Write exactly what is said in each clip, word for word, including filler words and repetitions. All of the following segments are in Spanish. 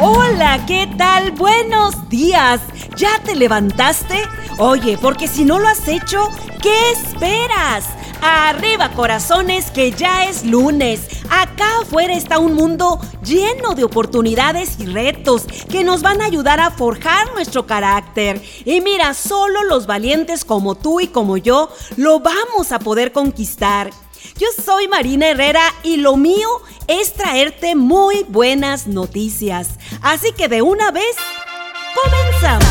Hola, ¿qué tal? Buenos días. ¿Ya te levantaste? Oye, porque si no lo has hecho, ¿qué esperas? Arriba, corazones, que ya es lunes. Acá afuera está un mundo lleno de oportunidades y retos que nos van a ayudar a forjar nuestro carácter. Y mira, solo los valientes como tú y como yo lo vamos a poder conquistar. Yo soy Marina Herrera y lo mío es traerte muy buenas noticias. Así que de una vez, comenzamos.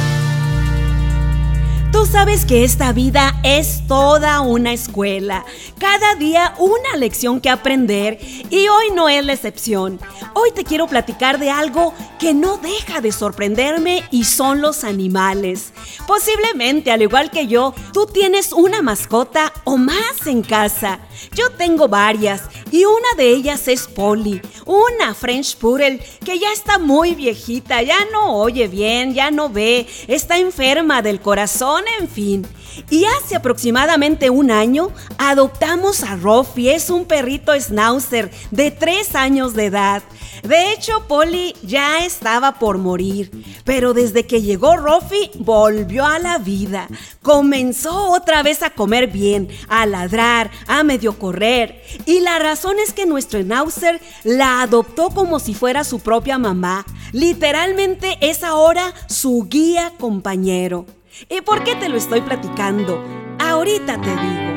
Sabes que esta vida es toda una escuela, Cada día una lección que aprender y hoy no es la excepción. Hoy te quiero platicar de algo que no deja de sorprenderme y son los animales. Posiblemente, al igual que yo, tú tienes una mascota o más en casa. Yo tengo varias y una de ellas es Polly, una French Poodle que ya está muy viejita, ya no oye bien, ya no ve, está enferma del corazón, en fin. Y hace aproximadamente un año adoptamos a Ruffy, es un perrito schnauzer de tres años de edad. De hecho, Polly ya estaba por morir, pero desde que llegó Ruffy volvió a la vida. Comenzó otra vez a comer bien, a ladrar, a medio correr. Y la razón es que nuestro schnauzer la adoptó como si fuera su propia mamá. Literalmente es ahora su guía compañero. ¿Y por qué te lo estoy platicando? Ahorita te digo.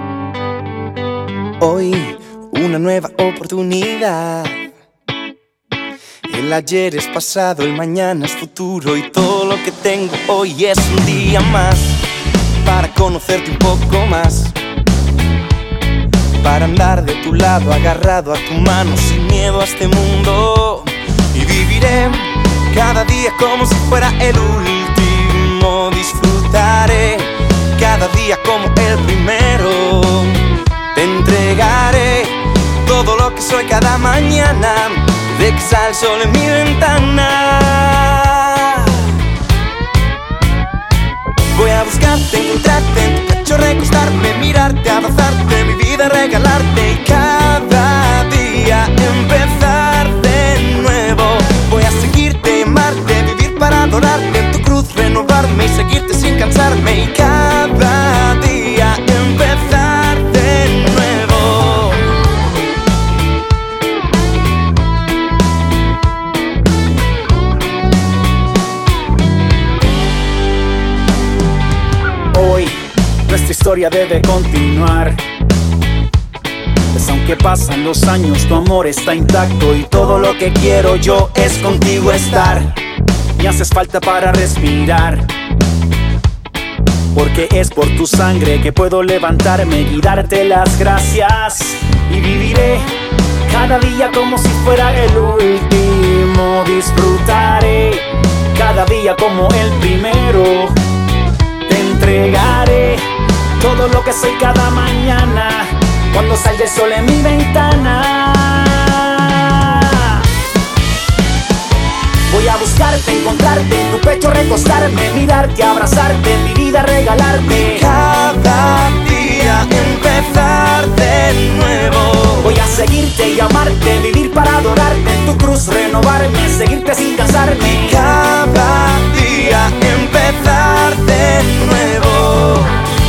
Hoy, una nueva oportunidad. El ayer es pasado, el mañana es futuro y todo lo que tengo hoy es un día más para conocerte un poco más, para andar de tu lado agarrado a tu mano sin miedo a este mundo. Y viviré cada día como si fuera el último, disfrutaré cada día como el primero. Te entregaré todo lo que soy cada mañana, de que sale el sol en mi ventana. Voy a buscarte, encontrarte en tu pecho, recostarme, mirarte, abrazarte, mi vida regalarte y cada día empezar de nuevo. Voy a seguirte, amarte, vivir para adorarte, en tu cruz renovarme y seguirte sin cansarme y cada día empezar de nuevo. Hoy nuestra historia debe continuar, pues aunque pasan los años tu amor está intacto y todo lo que quiero yo es contigo estar. Me haces falta para respirar, porque es por tu sangre que puedo levantarme y darte las gracias. Y viviré cada día como si fuera el último, disfrutaré cada día como el primero. Te entregaré todo lo que soy cada mañana, cuando salga el sol en mi ventana. Voy a buscarte, encontrarte, en tu pecho recostarme, mirarte, abrazarte, mi vida regalarte. Cada día empezar de nuevo. Voy a seguirte y amarte, vivir para adorarte, en tu cruz renovarme, seguirte sin cansarme. Cada día empezar de nuevo.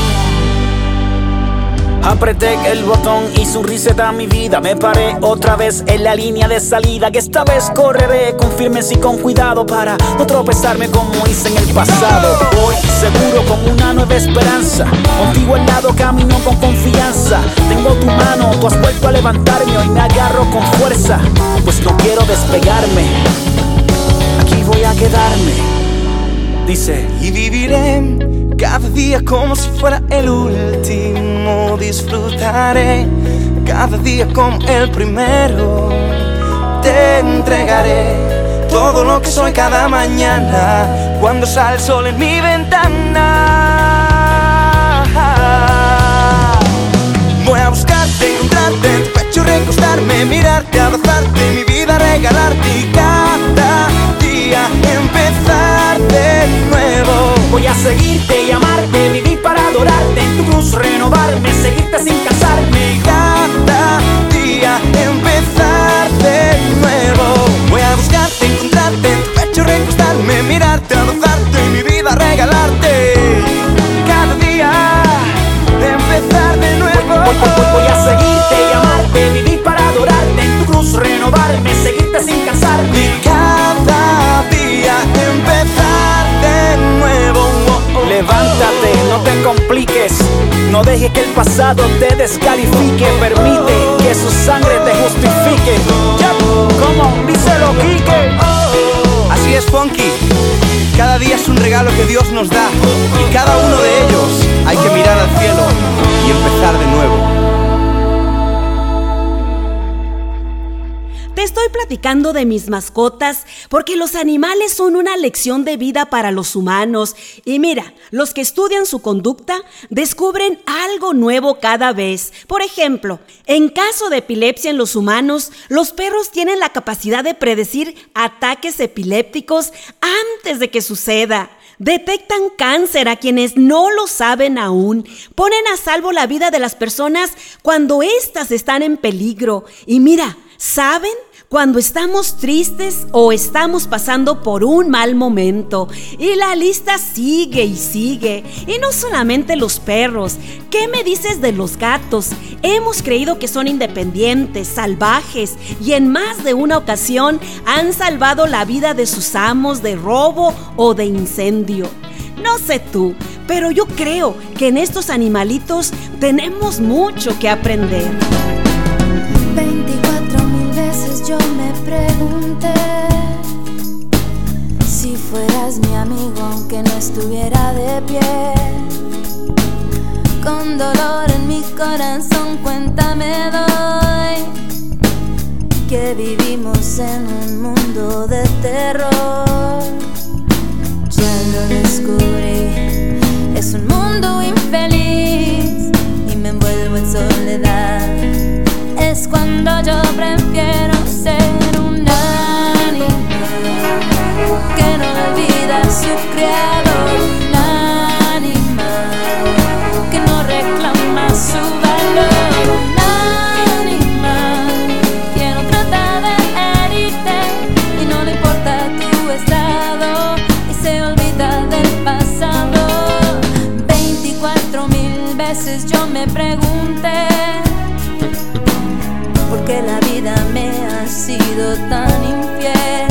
Apreté el botón y su reset a mi vida. Me paré otra vez en la línea de salida, que esta vez correré con firmeza y con cuidado para no tropezarme como hice en el pasado. Voy seguro con una nueva esperanza, contigo al lado camino con confianza. Tengo tu mano, tú has vuelto a levantarme, hoy me agarro con fuerza, pues no quiero despegarme, aquí voy a quedarme. Dice: y viviré cada día como si fuera el último, disfrutaré cada día como el primero. Te entregaré todo lo que soy cada mañana, cuando sale el sol en mi ventana. Voy a buscarte, encontrarte, en tu pecho recostarme, mirarte, abrazarte, mi vida regalarte y cada día empezar de nuevo. Voy a seguirte y amarte, vivir para adorarte, en tu cruz renovarme, seguirte sin cansarme. Cada día empezar de nuevo. Voy a buscarte, encontrarte, en tu pecho recostarme, mirarte, abrazarte y mi vida regalarte. Cada día empezar de nuevo. Voy, voy, voy, voy a seguirte y amarte, vivir para adorarte, en tu cruz renovarme, seguirte sin cansarme. Y cada día empezar de nuevo. Levántate, no te compliques, no dejes que el pasado te descalifique, permite que su sangre te justifique. Yeah. Como díselo, Quique. Así es, Funky. Cada día es un regalo que Dios nos da y cada uno de ellos hay que mirar al cielo y empezar de nuevo. estoy platicando de mis mascotas porque los animales son una lección de vida para los humanos. Y mira, los que estudian su conducta descubren algo nuevo cada vez. Por ejemplo, en caso de epilepsia en los humanos, los perros tienen la capacidad de predecir ataques epilépticos antes de que suceda. Detectan cáncer a quienes no lo saben aún. Ponen a salvo la vida de las personas cuando éstas están en peligro. Y mira, ¿saben? Cuando estamos tristes o estamos pasando por un mal momento. Y la lista sigue y sigue. Y no solamente los perros. ¿Qué me dices de los gatos? Hemos creído que son independientes, salvajes, y en más de una ocasión han salvado la vida de sus amos de robo o de incendio. No sé tú, pero yo creo que en estos animalitos tenemos mucho que aprender. Veinticuatro mil veces yo me pregunté si fueras mi amigo aunque no estuviera de pie. Con dolor en mi corazón cuenta me doy que vivimos en un mundo de terror. Ya lo descubrí, es un mundo infeliz y me envuelvo en soledad. Es cuando yo prefiero ser un animal que no olvida a su creador, un animal que no reclama su valor, un animal que no trata de herirte y no le importa tu estado y se olvida del pasado. Veinticuatro mil veces yo me pregunté ¿por qué la vida me ha sido tan infiel?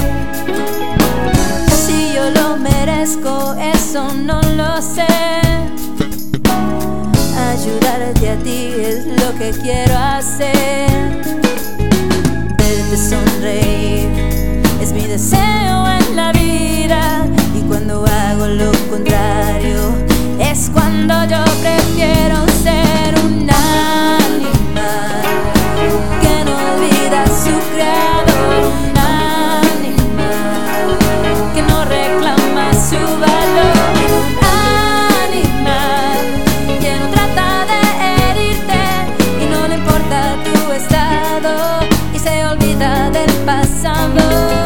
Si yo lo merezco, eso no lo sé. Ayudarte a ti es lo que quiero hacer. Verte sonreír es mi deseo en la vida. Y cuando hago lo contrario, es cuando yo prefiero ser un animal que no olvida a su creador, un animal que no reclama su valor, un animal que no trata de herirte y no le importa tu estado y se olvida del pasado.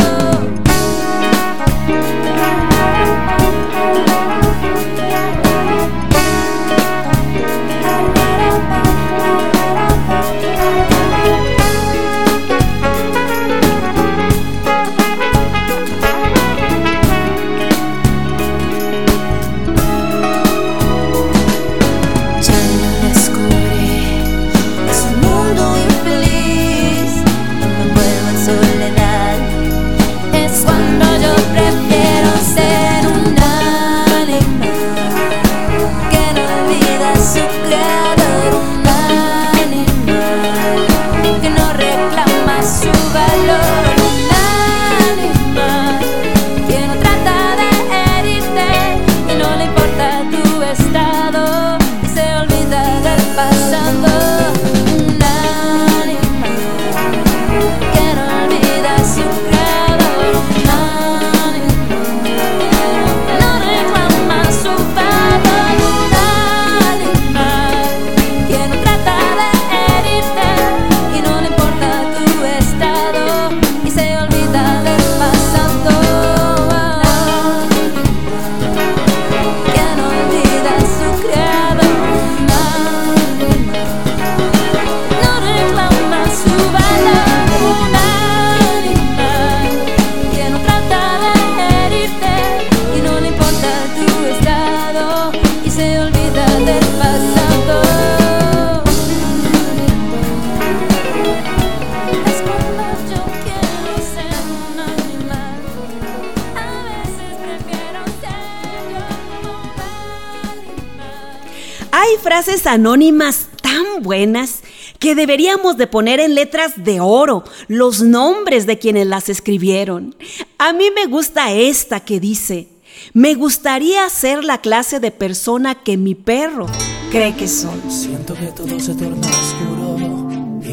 Hay frases anónimas tan buenas que deberíamos de poner en letras de oro los nombres de quienes las escribieron. A mí me gusta esta que dice: me gustaría ser la clase de persona que mi perro cree que soy. Siento que todo se torna oscuro y que nada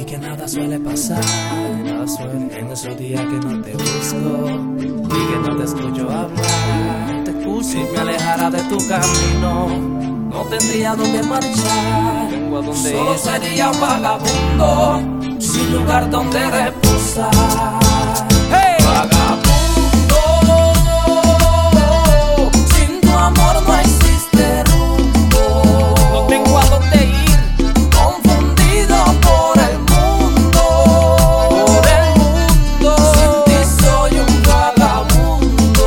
nada suele pasar, nada suele. En esos días que no te busco y que no te escucho hablar, te excuso. Si me alejara de tu camino, no tendría dónde marchar. Tengo a dónde Solo ir. Sería un vagabundo sin lugar donde reposar. Hey. Vagabundo, sin tu amor no existe rumbo. No tengo a dónde ir, confundido por el mundo. Por el mundo, sin ti soy un vagabundo.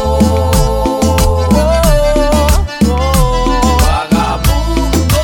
Vagabundo,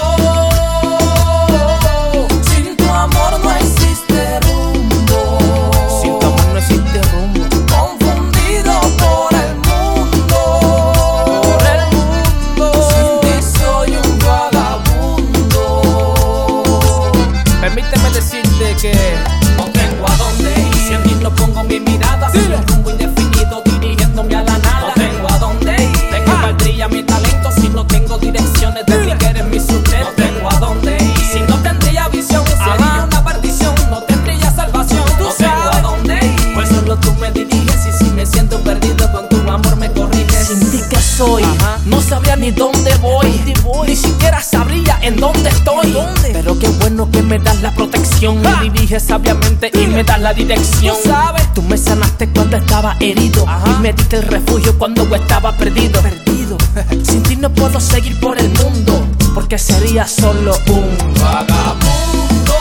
sin tu amor no existe rumbo. Sin tu amor no existe rumbo. Confundido por el mundo. Por el mundo, sin ti soy un vagabundo. Permíteme decirte que no tengo a dónde ir. Si en ti no pongo mi mirada, sin un rumbo indefinido dirigiéndome a la nada. No tengo a dónde ir. Tengo valdría mi talento si no tengo direcciones de ti que eres mi sustento. No tengo a dónde ir. Si no tendría visión, sería una perdición. No tendría salvación. No tengo a dónde ir. Pues solo tú me diriges y si me siento perdido con tu amor me corriges. Sin ti que soy, Ajá. no sabría ni dónde voy. Ni siquiera sabría en dónde estoy. ¿Dónde? Pero qué bueno que me das la protección. Me diriges sabiamente y me das la dirección. ¿Tú sabes? Tú me sanaste cuando estaba herido. Ajá. Y me diste el refugio cuando estaba perdido. Perdido. Sin ti no puedo seguir por el mundo, porque sería solo un vagabundo.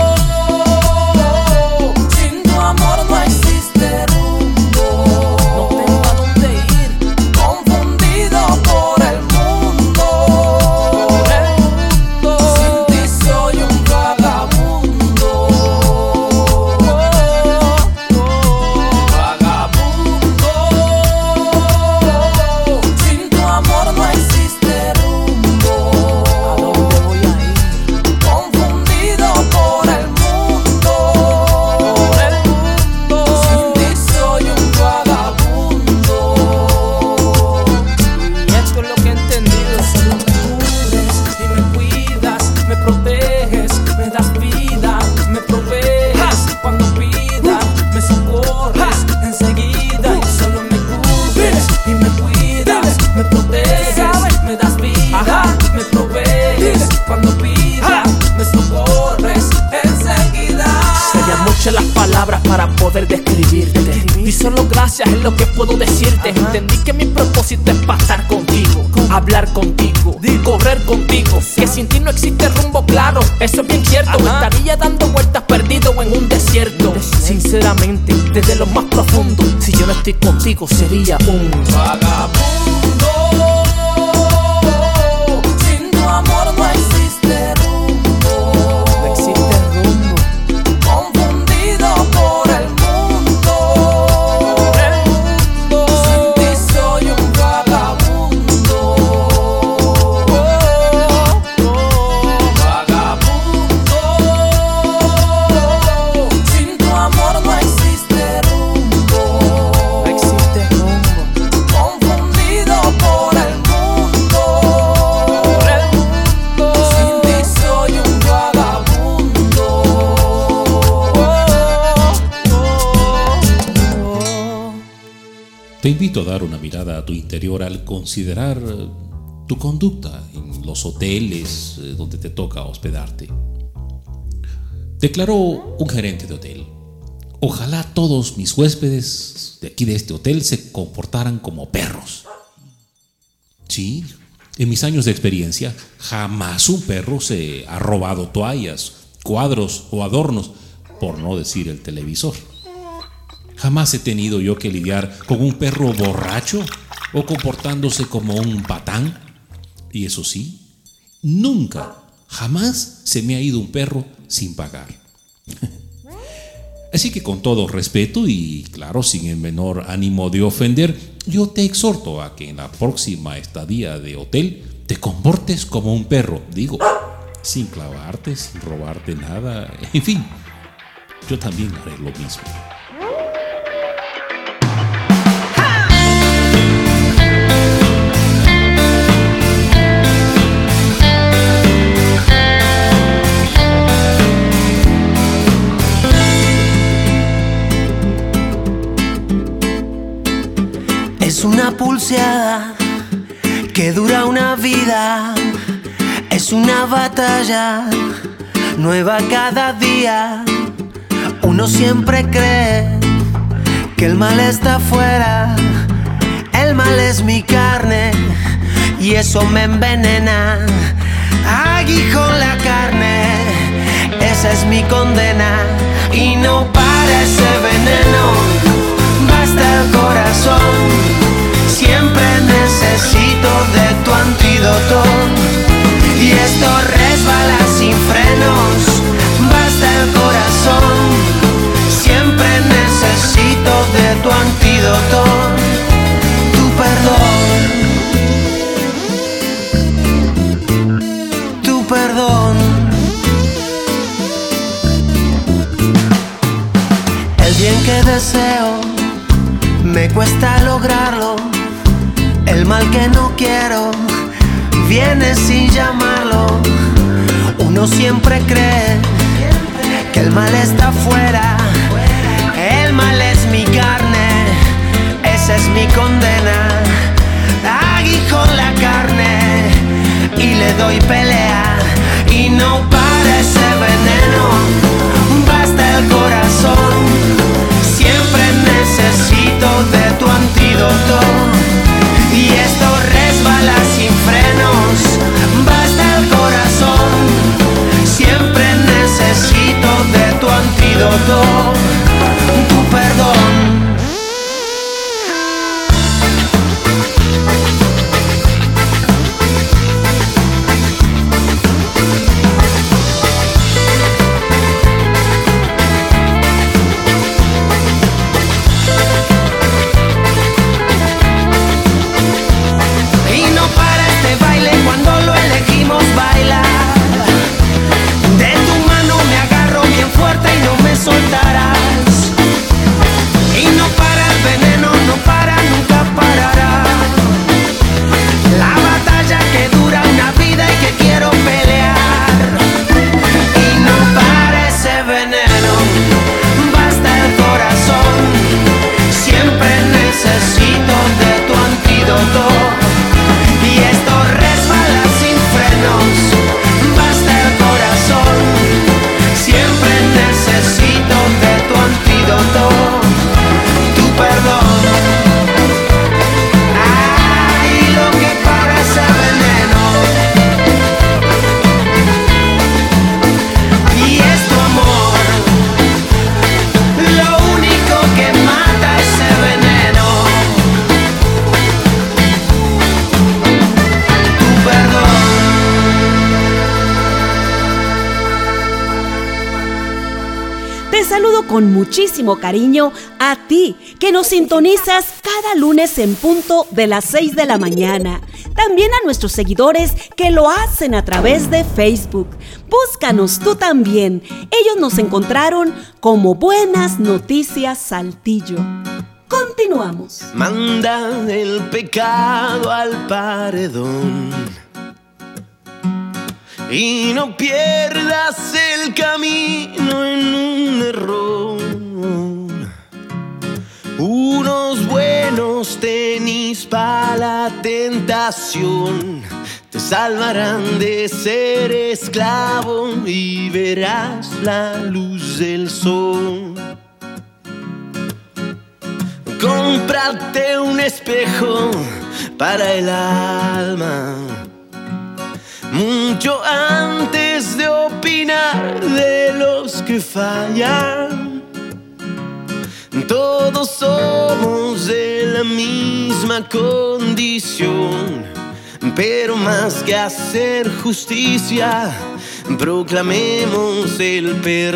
Sin tu amor no existe rumbo. No tengo a dónde ir, confundido por el mundo. Por el mundo, sin ti soy un vagabundo. Vagabundo, sin tu amor no existe rumbo. ¿A dónde voy a ir? Confundido por el mundo. Por el mundo, sin ti soy un vagabundo. Y esto es lo que he entendido. Solo me cubres y me cuidas, me proteges, me das vida, me provees. Cuando pida, me socorres enseguida. Y solo me cubres y me cuidas, me proteges, me das vida, me provees. Cuando pida, me socorres enseguida. Serían muchas las palabras para poder describirte, y solo gracias es lo que puedo decirte. Ajá. Entendí que mi propósito es pasar contigo, hablar contigo, correr contigo. Que sin ti no existe rumbo claro, eso es bien cierto. Ajá. Estaría dando vueltas perdido en un desierto. Sinceramente, desde lo más profundo, si yo no estoy contigo sería un vagabundo. Sin tu amor no existe rumbo. No existe rumbo. Confundido por el mundo. Por el mundo, sin ti soy un vagabundo. Vagabundo, sin tu amor no existe rumbo. No existe rumbo. Confundido por el mundo. Por el mundo, sin ti soy un vagabundo. Te invito a dar una mirada a tu interior al considerar eh, tu conducta en los hoteles eh, donde te toca hospedarte. Declaró un gerente de hotel: ojalá todos mis huéspedes de aquí de este hotel se comportaran como perros. Sí, en mis años de experiencia, jamás un perro se ha robado toallas, cuadros o adornos, por no decir el televisor. Jamás he tenido yo que lidiar con un perro borracho o comportándose como un patán. Y eso sí, nunca, jamás se me ha ido un perro sin pagar. Así que con todo respeto y claro, sin el menor ánimo de ofender, yo te exhorto a que en la próxima estadía de hotel te comportes como un perro. Digo, sin clavarte, sin robarte nada, en fin, yo también haré lo mismo. una pulseada que dura una vida, es una batalla nueva cada día. Uno siempre cree que el mal está afuera, el mal es mi carne y eso me envenena. Aguijón la carne, esa es mi condena. Y no para ese veneno, basta el corazón. Siempre necesito de tu antídoto. Y esto resbala sin frenos, basta el corazón. Siempre necesito de tu antídoto, tu perdón, tu perdón. El bien que deseo me cuesta lograrlo, el mal que no quiero viene sin llamarlo. Uno siempre cree que el mal está afuera, el mal es mi carne, esa es mi condena. Aguijón la carne y le doy pelea. Y no para ese veneno, basta el corazón. Siempre necesito de tu antídoto. Y esto resbala sin frenos, basta el corazón. Siempre necesito de tu antídoto, tu perdón. Con muchísimo cariño a ti, que nos sintonizas cada lunes en punto de las seis de la mañana. También a nuestros seguidores que lo hacen a través de Facebook. Búscanos tú también. Ellos nos encontraron como Buenas Noticias Saltillo. Continuamos. Manda el pecado al paredón y no pierdas el camino en un error. Unos buenos tenis para la tentación te salvarán de ser esclavo y verás la luz del sol. Cómprate un espejo para el alma mucho antes de opinar de los que fallan. Todos somos de la misma condición, pero más que hacer justicia, proclamemos el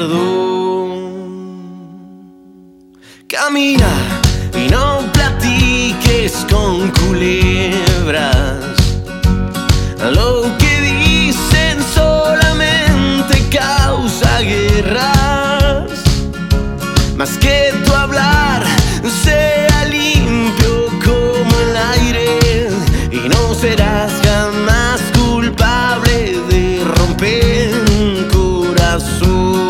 perdón. Camina y no platiques con culebras. Lo que dicen solamente causa guerras. Más que tu hablar sea limpio como el aire, y no serás jamás culpable de romper un corazón.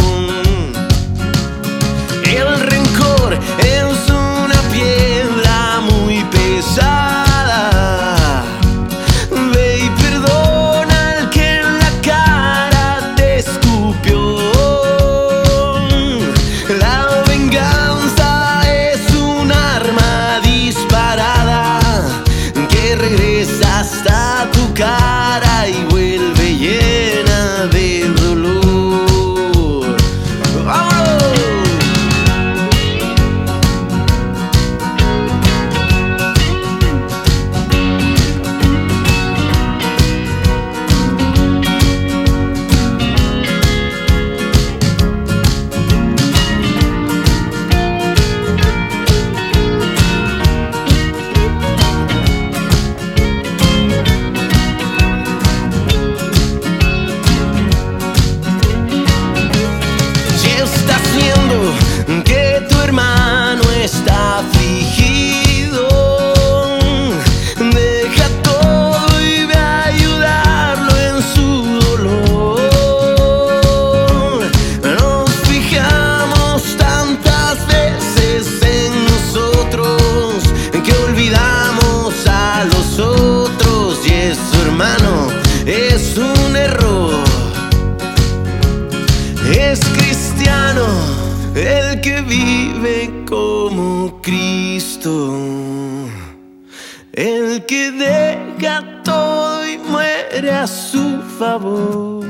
El rencor es una piedra muy pesada el que vive como Cristo, el que deja todo y muere a su favor.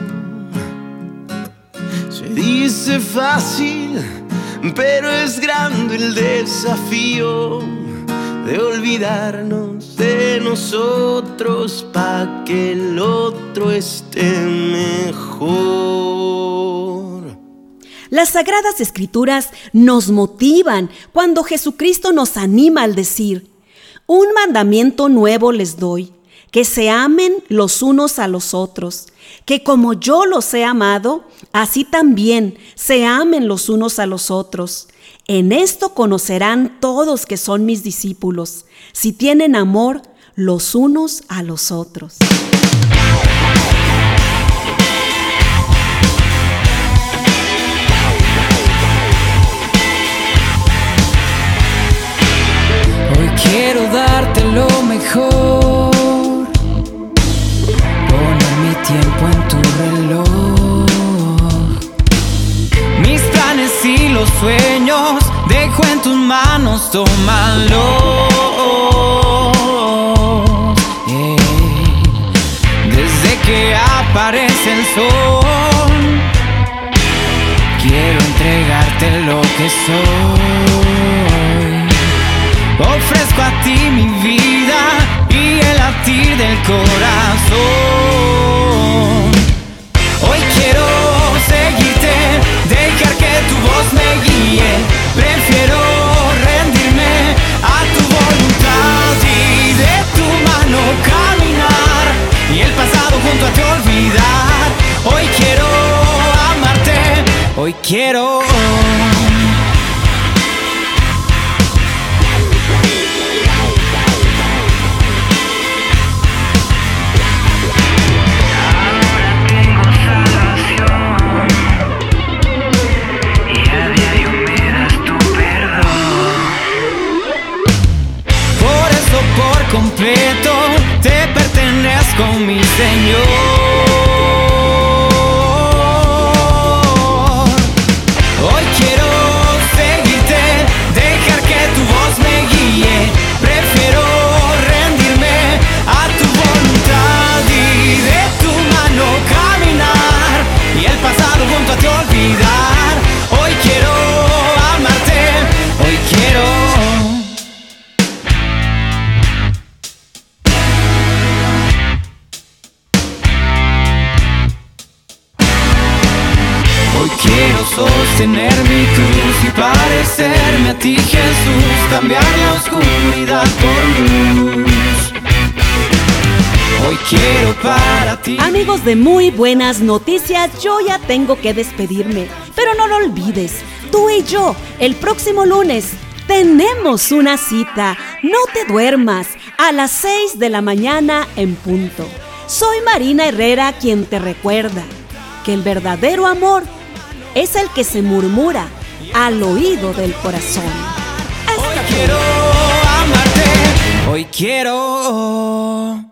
Se dice fácil, pero es grande el desafío de olvidarnos de nosotros pa' que el otro esté mejor. Las Sagradas Escrituras nos motivan cuando Jesucristo nos anima al decir: un mandamiento nuevo les doy, que se amen los unos a los otros, que como yo los he amado, así también se amen los unos a los otros. En esto conocerán todos que son mis discípulos, si tienen amor los unos a los otros. Hoy quiero darte lo mejor, poner mi tiempo en tu reloj. Mis planes y los sueños dejo en tus manos, tómalos. Yeah. Desde que aparece el sol, quiero entregarte lo que soy. Ofrezco a ti mi vida y el latir del corazón. Hoy quiero seguirte, dejar que tu voz me guíe. Prefiero rendirme a tu voluntad y de tu mano caminar, y el pasado junto a ti olvidar. Hoy quiero amarte, hoy quiero. Completo, te pertenezco, mi Señor. Hoy quiero seguirte, dejar que tu voz me guíe. Prefiero rendirme a tu voluntad y de tu mano caminar, y el pasado junto a ti olvidar. Hoy quiero amarte, hoy quiero. Quiero sostener mi cruz y parecerme a ti, Jesús, cambiar la oscuridad por luz. Hoy quiero para ti. Amigos de Muy Buenas Noticias, yo ya tengo que despedirme, pero no lo olvides, tú y yo, el próximo lunes, tenemos una cita. No te duermas, a las seis de la mañana en punto. Soy Marina Herrera quien te recuerda que el verdadero amor es el que se murmura al oído del corazón. Hoy quiero amarte, hoy quiero.